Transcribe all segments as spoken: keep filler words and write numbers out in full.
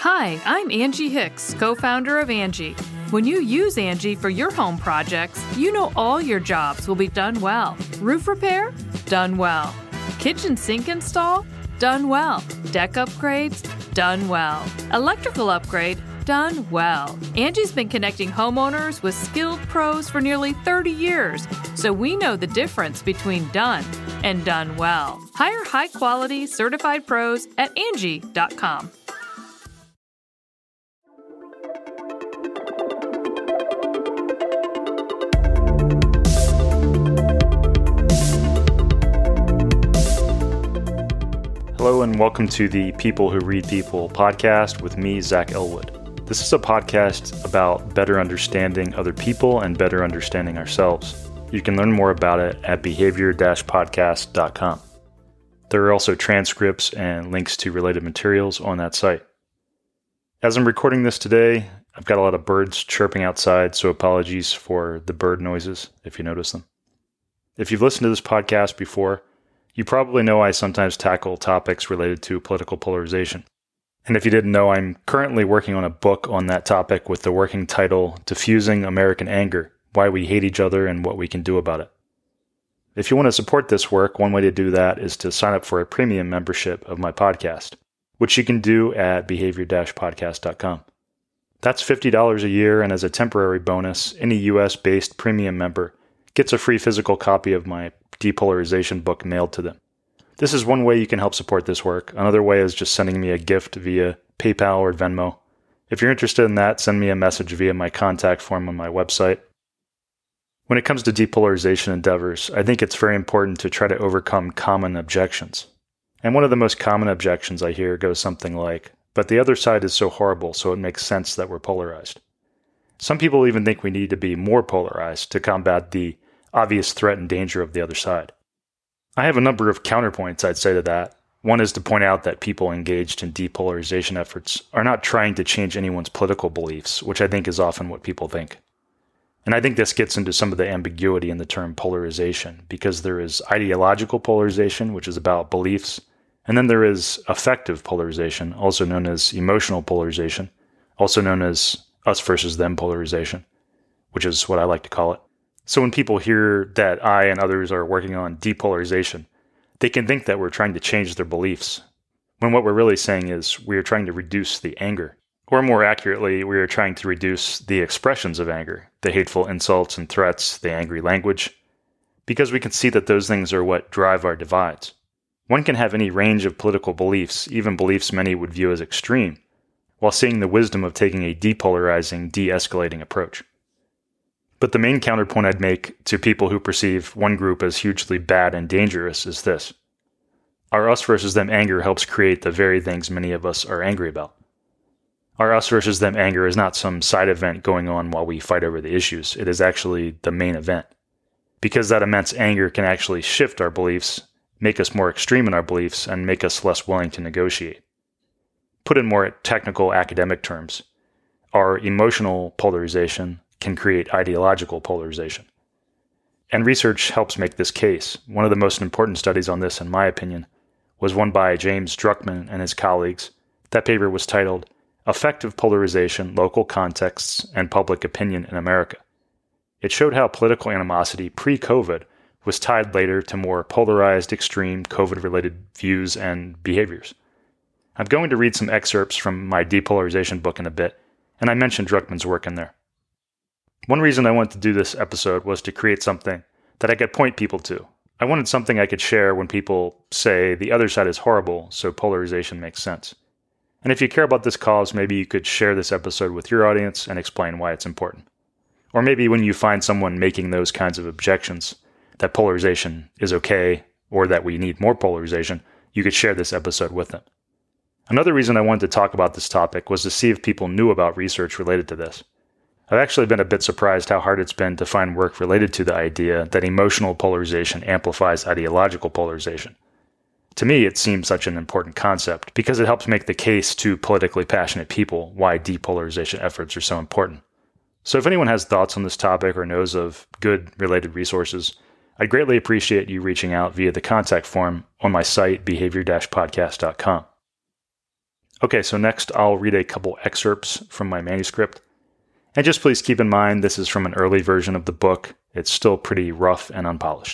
Hi, I'm Angie Hicks, co-founder of Angie. When you use Angie for your home projects, you know all your jobs will be done well. Roof repair? Done well. Kitchen sink install? Done well. Deck upgrades? Done well. Electrical upgrade? Done well. Angie's been connecting homeowners with skilled pros for nearly thirty years, so we know the difference between done and done well. Hire high-quality, certified pros at Angie dot com. Hello and welcome to the People Who Read People podcast with me, Zach Elwood. This is a podcast about better understanding other people and better understanding ourselves. You can learn more about it at behavior dash podcast dot com. There are also transcripts and links to related materials on that site. As I'm recording this today, I've got a lot of birds chirping outside, so apologies for the bird noises if you notice them. If you've listened to this podcast before, you probably know I sometimes tackle topics related to political polarization. And if you didn't know, I'm currently working on a book on that topic with the working title, Diffusing American Anger, Why We Hate Each Other and What We Can Do About it. If you want to support this work, one way to do that is to sign up for a premium membership of my podcast, which you can do at behavior dash podcast dot com. That's fifty dollars a year, and as a temporary bonus, any U S-based premium member gets a free physical copy of my depolarization book mailed to them. This is one way you can help support this work. Another way is just sending me a gift via PayPal or Venmo. If you're interested in that, send me a message via my contact form on my website. When it comes to depolarization endeavors, I think it's very important to try to overcome common objections. And one of the most common objections I hear goes something like, but the other side is so horrible, so it makes sense that we're polarized. Some people even think we need to be more polarized to combat the obvious threat and danger of the other side. I have a number of counterpoints I'd say to that. One is to point out that people engaged in depolarization efforts are not trying to change anyone's political beliefs, which I think is often what people think. And I think this gets into some of the ambiguity in the term polarization, because there is ideological polarization, which is about beliefs, and then there is affective polarization, also known as emotional polarization, also known as us versus them polarization, which is what I like to call it. So when people hear that I and others are working on depolarization, they can think that we're trying to change their beliefs, when what we're really saying is we are trying to reduce the anger. Or more accurately, we are trying to reduce the expressions of anger, the hateful insults and threats, the angry language, because we can see that those things are what drive our divides. One can have any range of political beliefs, even beliefs many would view as extreme, while seeing the wisdom of taking a depolarizing, de-escalating approach. But the main counterpoint I'd make to people who perceive one group as hugely bad and dangerous is this. Our us versus them anger helps create the very things many of us are angry about. Our us versus them anger is not some side event going on while we fight over the issues. It is actually the main event. Because that immense anger can actually shift our beliefs, make us more extreme in our beliefs, and make us less willing to negotiate. Put in more technical academic terms, our emotional polarization can create ideological polarization. And research helps make this case. One of the most important studies on this, in my opinion, was one by James Druckmann and his colleagues. That paper was titled, Affective Polarization, Local Contexts, and Public Opinion in America. It showed how political animosity pre-COVID was tied later to more polarized, extreme COVID-related views and behaviors. I'm going to read some excerpts from my depolarization book in a bit, and I mentioned Druckmann's work in there. One reason I wanted to do this episode was to create something that I could point people to. I wanted something I could share when people say the other side is horrible, so polarization makes sense. And if you care about this cause, maybe you could share this episode with your audience and explain why it's important. Or maybe when you find someone making those kinds of objections, that polarization is okay, or that we need more polarization, you could share this episode with them. Another reason I wanted to talk about this topic was to see if people knew about research related to this. I've actually been a bit surprised how hard it's been to find work related to the idea that emotional polarization amplifies ideological polarization. To me, it seems such an important concept because it helps make the case to politically passionate people why depolarization efforts are so important. So if anyone has thoughts on this topic or knows of good related resources, I'd greatly appreciate you reaching out via the contact form on my site, behavior dash podcast dot com. Okay, so next I'll read a couple excerpts from my manuscript. And just please keep in mind this is from an early version of the book. It's still pretty rough and unpolished.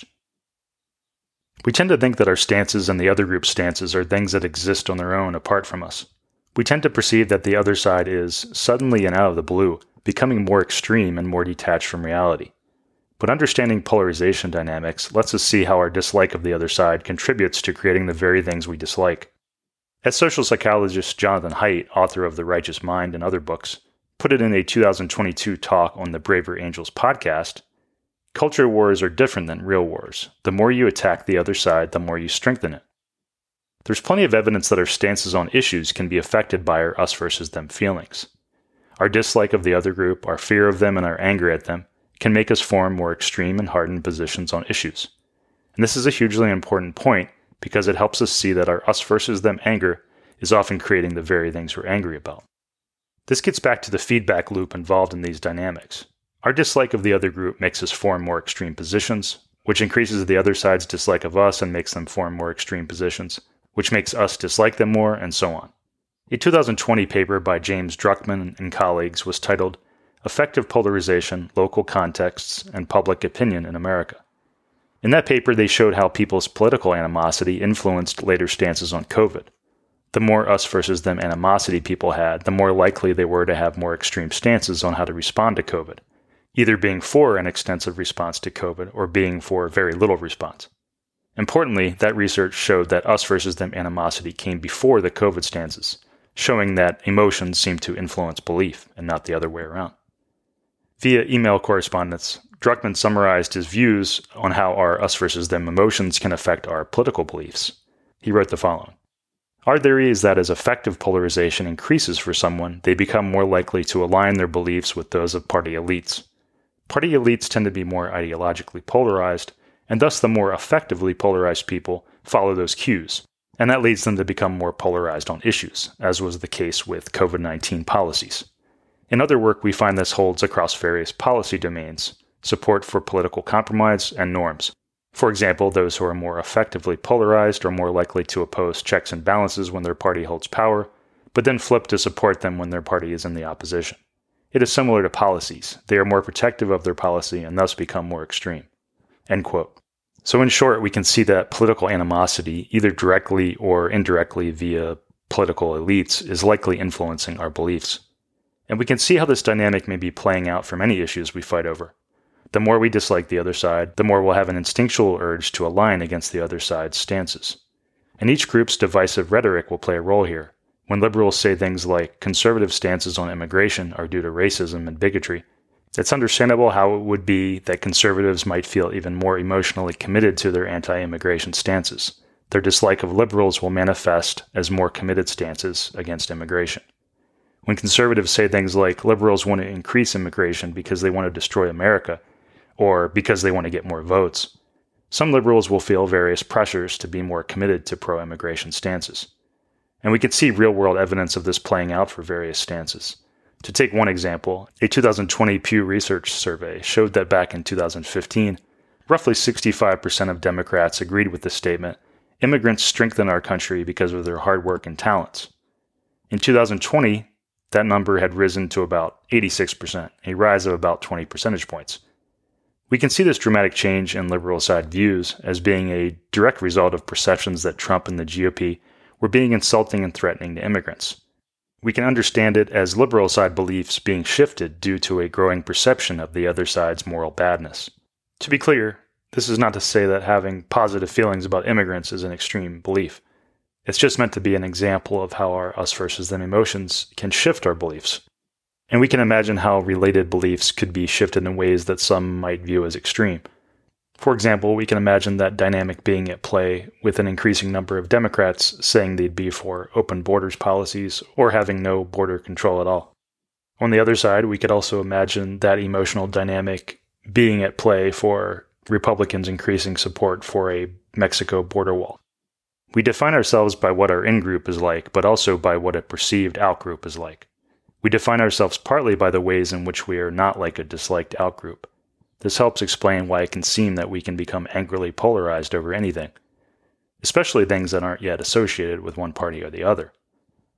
We tend to think that our stances and the other group's stances are things that exist on their own apart from us. We tend to perceive that the other side is, suddenly and out of the blue, becoming more extreme and more detached from reality. But understanding polarization dynamics lets us see how our dislike of the other side contributes to creating the very things we dislike. As social psychologist Jonathan Haidt, author of The Righteous Mind and other books, put it in a two thousand twenty-two talk on the Braver Angels podcast, culture wars are different than real wars. The more you attack the other side, the more you strengthen it. There's plenty of evidence that our stances on issues can be affected by our us versus them feelings. Our dislike of the other group, our fear of them, and our anger at them can make us form more extreme and hardened positions on issues. And this is a hugely important point because it helps us see that our us versus them anger is often creating the very things we're angry about. This gets back to the feedback loop involved in these dynamics. Our dislike of the other group makes us form more extreme positions, which increases the other side's dislike of us and makes them form more extreme positions, which makes us dislike them more, and so on. A two thousand twenty paper by James Druckman and colleagues was titled Effective Polarization, Local Contexts, and Public Opinion in America. In that paper, they showed how people's political animosity influenced later stances on COVID. The more us versus them animosity people had, the more likely they were to have more extreme stances on how to respond to COVID, either being for an extensive response to COVID or being for very little response. Importantly, that research showed that us versus them animosity came before the COVID stances, showing that emotions seem to influence belief and not the other way around. Via email correspondence, Druckman summarized his views on how our us versus them emotions can affect our political beliefs. He wrote the following. Our theory is that as effective polarization increases for someone, they become more likely to align their beliefs with those of party elites. Party elites tend to be more ideologically polarized, and thus the more effectively polarized people follow those cues, and that leads them to become more polarized on issues, as was the case with COVID nineteen policies. In other work, we find this holds across various policy domains, support for political compromise, and norms. For example, those who are more effectively polarized are more likely to oppose checks and balances when their party holds power, but then flip to support them when their party is in the opposition. It is similar to policies. They are more protective of their policy and thus become more extreme. End quote. So in short, we can see that political animosity, either directly or indirectly via political elites, is likely influencing our beliefs. And we can see how this dynamic may be playing out for many issues we fight over. The more we dislike the other side, the more we'll have an instinctual urge to align against the other side's stances. And each group's divisive rhetoric will play a role here. When liberals say things like conservative stances on immigration are due to racism and bigotry, it's understandable how it would be that conservatives might feel even more emotionally committed to their anti-immigration stances. Their dislike of liberals will manifest as more committed stances against immigration. When conservatives say things like liberals want to increase immigration because they want to destroy America, or because they want to get more votes, some liberals will feel various pressures to be more committed to pro-immigration stances. And we can see real-world evidence of this playing out for various stances. To take one example, a two thousand twenty Pew Research survey showed that back in two thousand fifteen, roughly sixty-five percent of Democrats agreed with the statement, immigrants strengthen our country because of their hard work and talents. In two thousand twenty, that number had risen to about eighty-six percent, a rise of about twenty percentage points. We can see this dramatic change in liberal side views as being a direct result of perceptions that Trump and the G O P were being insulting and threatening to immigrants. We can understand it as liberal side beliefs being shifted due to a growing perception of the other side's moral badness. To be clear, this is not to say that having positive feelings about immigrants is an extreme belief. It's just meant to be an example of how our us versus them emotions can shift our beliefs. And we can imagine how related beliefs could be shifted in ways that some might view as extreme. For example, we can imagine that dynamic being at play with an increasing number of Democrats saying they'd be for open borders policies or having no border control at all. On the other side, we could also imagine that emotional dynamic being at play for Republicans increasing support for a Mexico border wall. We define ourselves by what our in-group is like, but also by what a perceived out-group is like. We define ourselves partly by the ways in which we are not like a disliked out-group. This helps explain why it can seem that we can become angrily polarized over anything, especially things that aren't yet associated with one party or the other.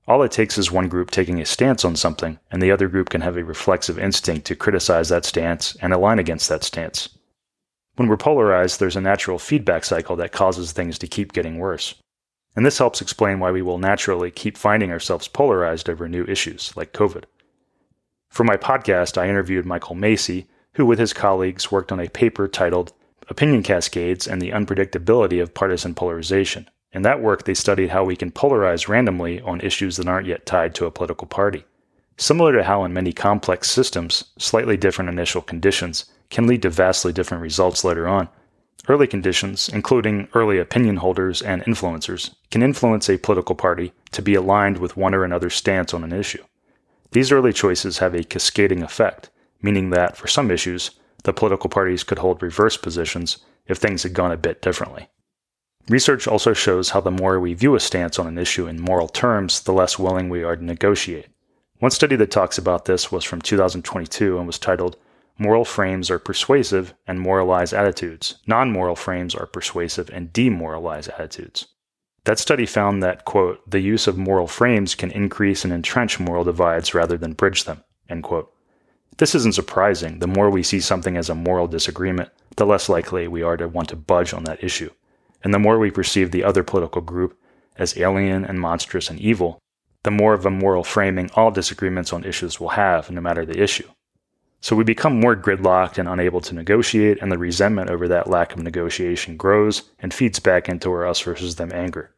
All it takes is one group taking a stance on something, and the other group can have a reflexive instinct to criticize that stance and align against that stance. When we're polarized, there's a natural feedback cycle that causes things to keep getting worse. And this helps explain why we will naturally keep finding ourselves polarized over new issues, like COVID. For my podcast, I interviewed Michael Macy, who with his colleagues worked on a paper titled Opinion Cascades and the Unpredictability of Partisan Polarization. In that work, they studied how we can polarize randomly on issues that aren't yet tied to a political party. Similar to how in many complex systems, slightly different initial conditions can lead to vastly different results later on. Early conditions, including early opinion holders and influencers, can influence a political party to be aligned with one or another stance on an issue. These early choices have a cascading effect, meaning that, for some issues, the political parties could hold reverse positions if things had gone a bit differently. Research also shows how the more we view a stance on an issue in moral terms, the less willing we are to negotiate. One study that talks about this was from two thousand twenty-two and was titled, Moral Frames Are Persuasive and Moralize Attitudes. Non-moral frames are persuasive and demoralize attitudes. That study found that, quote, the use of moral frames can increase and entrench moral divides rather than bridge them, end quote. This isn't surprising. The more we see something as a moral disagreement, the less likely we are to want to budge on that issue. And the more we perceive the other political group as alien and monstrous and evil, the more of a moral framing all disagreements on issues will have, no matter the issue. So we become more gridlocked and unable to negotiate, and the resentment over that lack of negotiation grows and feeds back into our us versus them anger.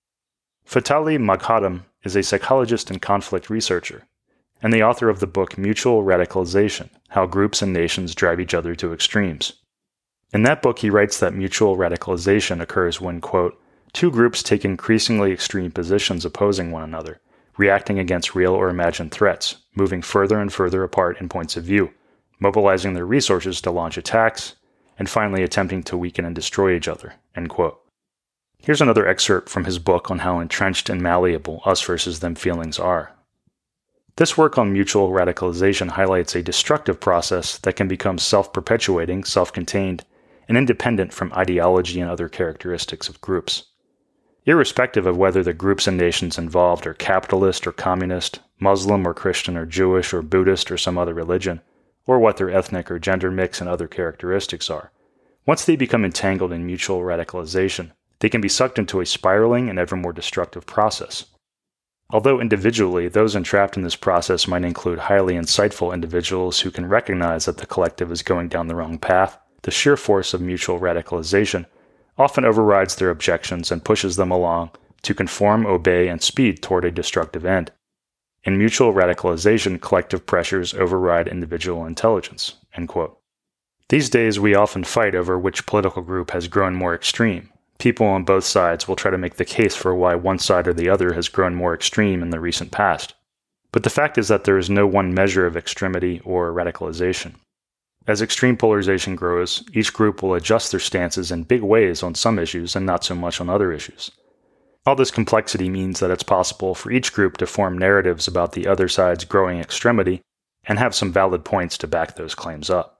Fatali Maghadam is a psychologist and conflict researcher, and the author of the book Mutual Radicalization: How Groups and Nations Drive Each Other to Extremes. In that book, he writes that mutual radicalization occurs when, quote, two groups take increasingly extreme positions opposing one another, reacting against real or imagined threats, moving further and further apart in points of view, mobilizing their resources to launch attacks, and finally attempting to weaken and destroy each other, end quote. Here's another excerpt from his book on how entrenched and malleable us versus them feelings are. This work on mutual radicalization highlights a destructive process that can become self-perpetuating, self-contained, and independent from ideology and other characteristics of groups. Irrespective of whether the groups and nations involved are capitalist or communist, Muslim or Christian or Jewish or Buddhist or some other religion, or what their ethnic or gender mix and other characteristics are, once they become entangled in mutual radicalization, they can be sucked into a spiraling and ever more destructive process. Although individually, those entrapped in this process might include highly insightful individuals who can recognize that the collective is going down the wrong path, the sheer force of mutual radicalization often overrides their objections and pushes them along to conform, obey, and speed toward a destructive end. In mutual radicalization, collective pressures override individual intelligence, end quote. These days, we often fight over which political group has grown more extreme. People on both sides will try to make the case for why one side or the other has grown more extreme in the recent past. But the fact is that there is no one measure of extremity or radicalization. As extreme polarization grows, each group will adjust their stances in big ways on some issues and not so much on other issues. All this complexity means that it's possible for each group to form narratives about the other side's growing extremity and have some valid points to back those claims up.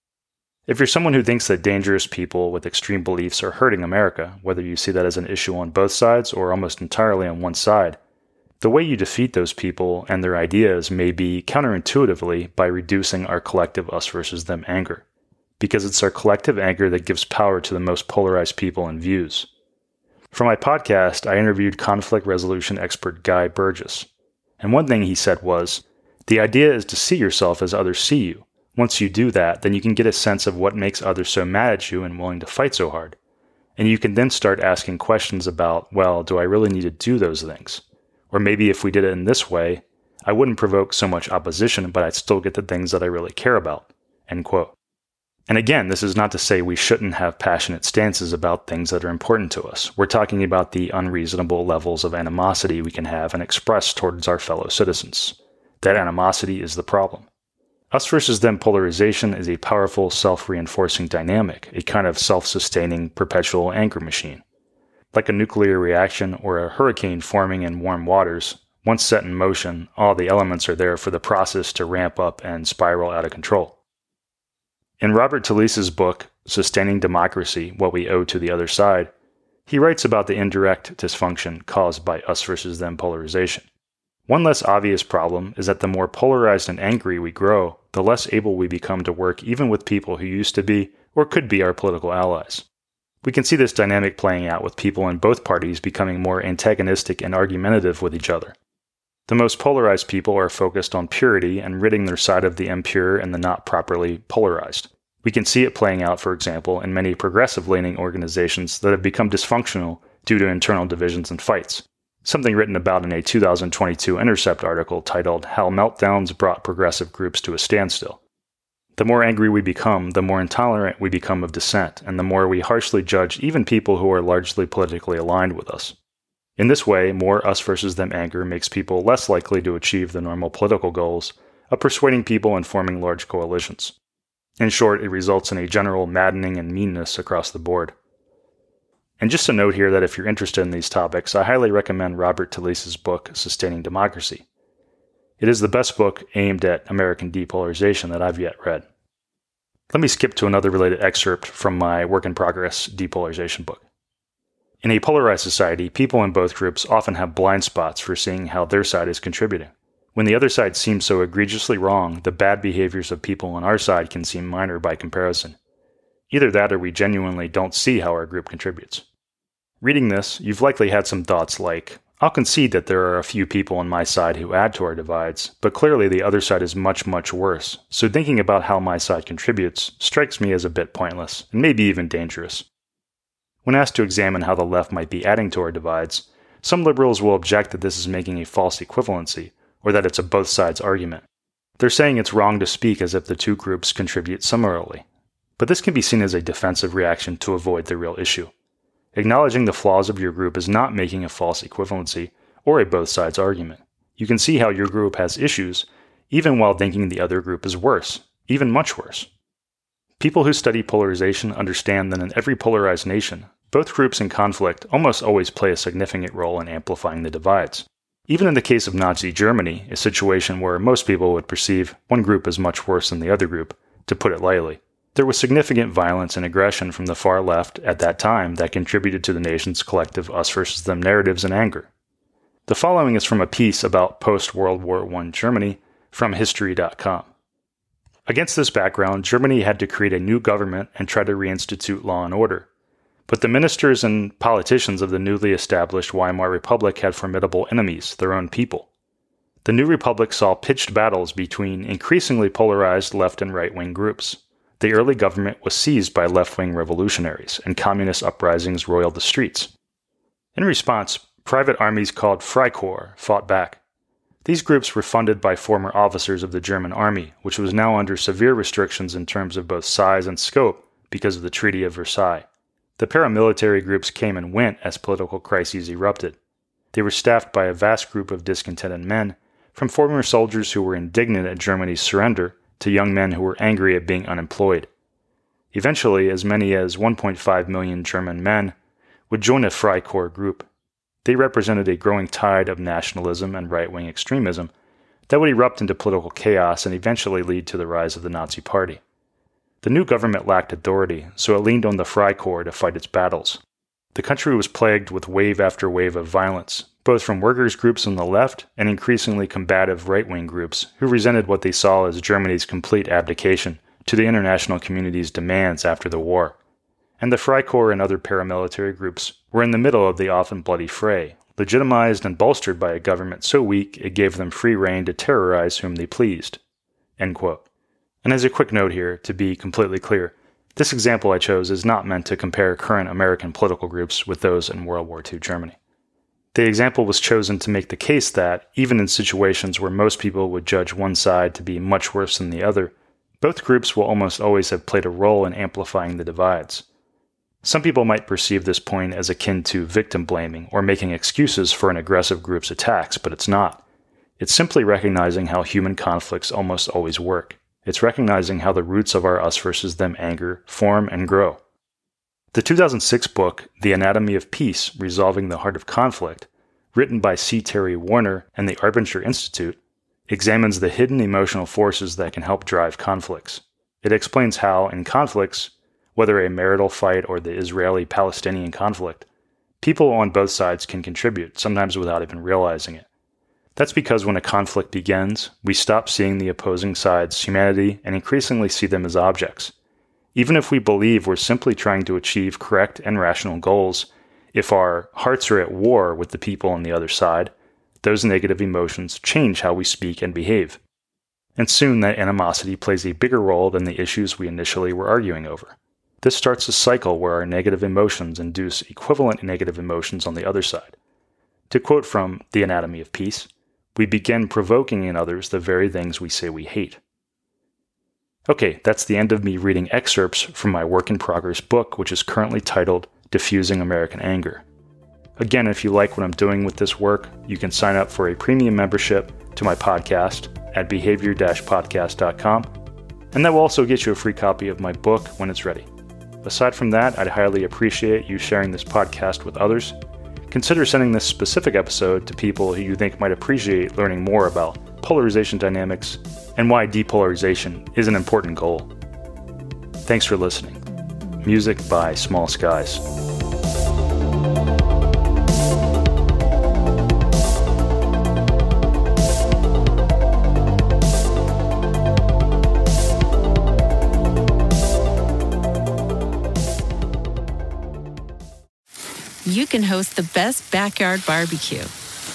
If you're someone who thinks that dangerous people with extreme beliefs are hurting America, whether you see that as an issue on both sides or almost entirely on one side, the way you defeat those people and their ideas may be counterintuitively by reducing our collective us versus them anger, because it's our collective anger that gives power to the most polarized people and views. For my podcast, I interviewed conflict resolution expert Guy Burgess, and one thing he said was, the idea is to see yourself as others see you. Once you do that, then you can get a sense of what makes others so mad at you and willing to fight so hard. And you can then start asking questions about, well, do I really need to do those things? Or maybe if we did it in this way, I wouldn't provoke so much opposition, but I'd still get the things that I really care about, end quote. And again, this is not to say we shouldn't have passionate stances about things that are important to us. We're talking about the unreasonable levels of animosity we can have and express towards our fellow citizens. That animosity is the problem. Us versus them polarization is a powerful self-reinforcing dynamic, a kind of self-sustaining perpetual anger machine. Like a nuclear reaction or a hurricane forming in warm waters, once set in motion, all the elements are there for the process to ramp up and spiral out of control. In Robert Talise's book, Sustaining Democracy: What We Owe to the Other Side, he writes about the indirect dysfunction caused by us versus them polarization. One less obvious problem is that the more polarized and angry we grow, the less able we become to work even with people who used to be or could be our political allies. We can see this dynamic playing out with people in both parties becoming more antagonistic and argumentative with each other. The most polarized people are focused on purity and ridding their side of the impure and the not properly polarized. We can see it playing out, for example, in many progressive-leaning organizations that have become dysfunctional due to internal divisions and fights. Something written about in a two thousand twenty-two Intercept article titled "How Meltdowns Brought Progressive Groups to a Standstill." The more angry we become, the more intolerant we become of dissent, and the more we harshly judge even people who are largely politically aligned with us. In this way, more us versus them anger makes people less likely to achieve the normal political goals of persuading people and forming large coalitions. In short, it results in a general maddening and meanness across the board. And just a note here that if you're interested in these topics, I highly recommend Robert Talise's book, Sustaining Democracy. It is the best book aimed at American depolarization that I've yet read. Let me skip to another related excerpt from my work in progress depolarization book. In a polarized society, people in both groups often have blind spots for seeing how their side is contributing. When the other side seems so egregiously wrong, the bad behaviors of people on our side can seem minor by comparison. Either that or we genuinely don't see how our group contributes. Reading this, you've likely had some thoughts like, I'll concede that there are a few people on my side who add to our divides, but clearly the other side is much, much worse, so thinking about how my side contributes strikes me as a bit pointless, and maybe even dangerous. When asked to examine how the left might be adding to our divides, some liberals will object that this is making a false equivalency, or that it's a both sides argument. They're saying it's wrong to speak as if the two groups contribute similarly. But this can be seen as a defensive reaction to avoid the real issue. Acknowledging the flaws of your group is not making a false equivalency or a both sides argument. You can see how your group has issues, even while thinking the other group is worse, even much worse. People who study polarization understand that in every polarized nation, both groups in conflict almost always play a significant role in amplifying the divides. Even in the case of Nazi Germany, a situation where most people would perceive one group as much worse than the other group, to put it lightly, there was significant violence and aggression from the far left at that time that contributed to the nation's collective us versus them narratives and anger. The following is from a piece about post-World War One Germany from history dot com. Against this background, Germany had to create a new government and try to reinstitute law and order. But the ministers and politicians of the newly established Weimar Republic had formidable enemies, their own people. The new republic saw pitched battles between increasingly polarized left and right-wing groups. The early government was seized by left-wing revolutionaries, and communist uprisings roiled the streets. In response, private armies called Freikorps fought back. These groups were funded by former officers of the German army, which was now under severe restrictions in terms of both size and scope because of the Treaty of Versailles. The paramilitary groups came and went as political crises erupted. They were staffed by a vast group of discontented men, from former soldiers who were indignant at Germany's surrender to young men who were angry at being unemployed. Eventually, as many as one point five million German men would join a Freikorps group. They represented a growing tide of nationalism and right-wing extremism that would erupt into political chaos and eventually lead to the rise of the Nazi Party. The new government lacked authority, so it leaned on the Freikorps to fight its battles. The country was plagued with wave after wave of violence, both from workers' groups on the left and increasingly combative right-wing groups who resented what they saw as Germany's complete abdication to the international community's demands after the war. And the Freikorps and other paramilitary groups were in the middle of the often bloody fray, legitimized and bolstered by a government so weak it gave them free rein to terrorize whom they pleased. End quote. And as a quick note here, to be completely clear, this example I chose is not meant to compare current American political groups with those in World War Two Germany. The example was chosen to make the case that, even in situations where most people would judge one side to be much worse than the other, both groups will almost always have played a role in amplifying the divides. Some people might perceive this point as akin to victim blaming or making excuses for an aggressive group's attacks, but it's not. It's simply recognizing how human conflicts almost always work. It's recognizing how the roots of our us versus them anger form and grow. The two thousand six book, The Anatomy of Peace, Resolving the Heart of Conflict, written by C. Terry Warner and the Arbinger Institute, examines the hidden emotional forces that can help drive conflicts. It explains how, in conflicts, whether a marital fight or the Israeli-Palestinian conflict, people on both sides can contribute, sometimes without even realizing it. That's because when a conflict begins, we stop seeing the opposing side's humanity and increasingly see them as objects. Even if we believe we're simply trying to achieve correct and rational goals, if our hearts are at war with the people on the other side, those negative emotions change how we speak and behave. And soon that animosity plays a bigger role than the issues we initially were arguing over. This starts a cycle where our negative emotions induce equivalent negative emotions on the other side. To quote from The Anatomy of Peace, we begin provoking in others the very things we say we hate. Okay, that's the end of me reading excerpts from my work-in-progress book, which is currently titled Diffusing American Anger. Again, if you like what I'm doing with this work, you can sign up for a premium membership to my podcast at behavior dash podcast dot com, and that will also get you a free copy of my book when it's ready. Aside from that, I'd highly appreciate you sharing this podcast with others. Consider sending this specific episode to people who you think might appreciate learning more about polarization dynamics and why depolarization is an important goal. Thanks for listening. Music by Small Skies. You can host the best backyard barbecue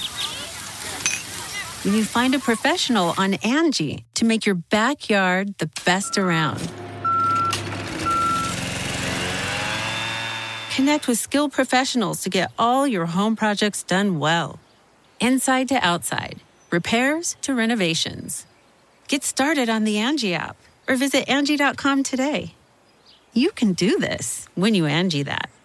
when you find a professional on Angie to make your backyard the best around. Connect with skilled professionals to get all your home projects done well. Inside to outside, repairs to renovations. Get started on the Angie app or visit Angie dot com today. You can do this when you Angie that.